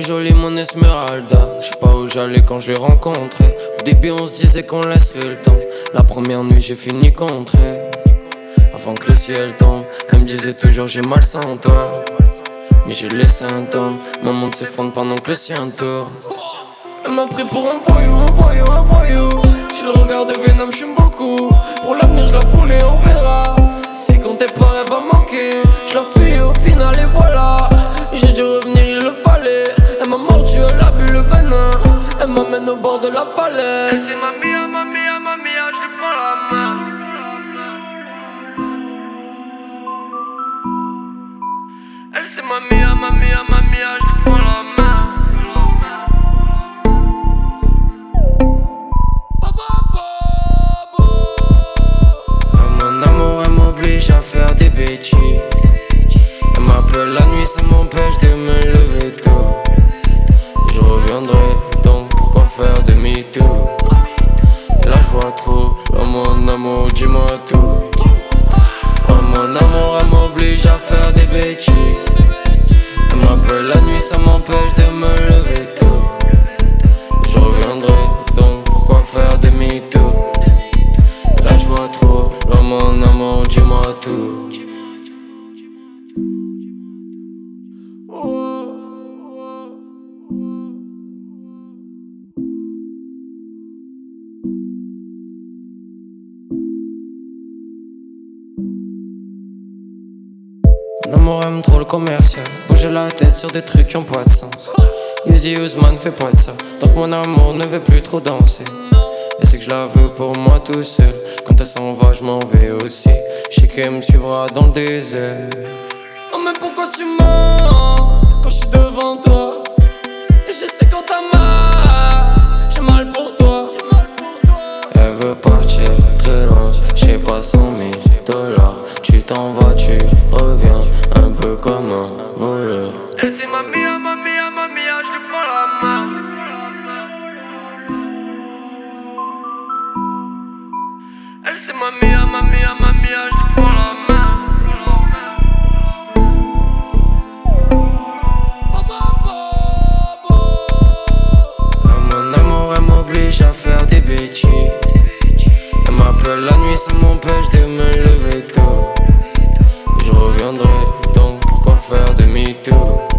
est jolie mon Esmeralda. Je sais pas où j'allais quand je l'ai rencontrée. Au début on se disait qu'on laisserait le temps. La première nuit j'ai fini contre elle. Avant que le ciel tombe, elle me disait toujours j'ai mal sans toi. Mais j'ai laissé un temps, mon monde s'effondre pendant que le sien tourne. Elle m'a pris pour un voyou, un voyou, un voyou. J'ai le regard de Venom, j'aime beaucoup. Pour l'avenir je la voulais, on verra. Si comptait pas elle va manquer. Je la fais au final et voilà. J'ai dû revenir, il le fallait. Elle m'a mordu, elle a bu le venin. Elle m'amène au bord de la falaise. Elle c'est ma mia, ma mia, ma mia, je lui prends la main. Elle c'est ma mia, ma mia, ma mia, je lui prends la main. Mon amour, elle m'oblige à faire des bêtises. Elle m'appelle la nuit, ça m'empêche de me lever tôt. Je reviendrai, donc pourquoi faire demi-tour? Et là je vois trop, oh mon amour, dis-moi tout. Oh mon amour, elle m'oblige à faire des bêtises. Elle m'appelle la nuit, ça m'empêche de me lever tôt. Je reviendrai, donc pourquoi faire demi-tour? Là je vois trop, oh mon amour, dis-moi tout. Mon amour aime trop le commercial. Bouger la tête sur des trucs qui ont pas de sens. Uzi Ousmane fait pas de ça. Tant que mon amour ne veut plus trop danser. Et c'est que je la veux pour moi tout seul. Quand elle s'en va je m'en vais aussi. Je sais qu'elle me suivra dans le désert. Oh mais pourquoi tu mens quand je suis devant toi? Et je sais quand t'as mal, j'ai mal pour toi. Elle veut partir très loin, j'ai pas 100 000 $. Tu t'en vas, tu reviens, un peu comme un voleur. Elle c'est ma mia, ma mia, ma mia, je lui prends la main. Elle c'est ma mia, ma mia, ma mia, je lui prends la main. Mon amour, elle m'oblige à faire des bêtises. Elle m'appelle la nuit, ça m'empêche de me lever tôt. Je reviendrai, donc pourquoi faire demi-tour?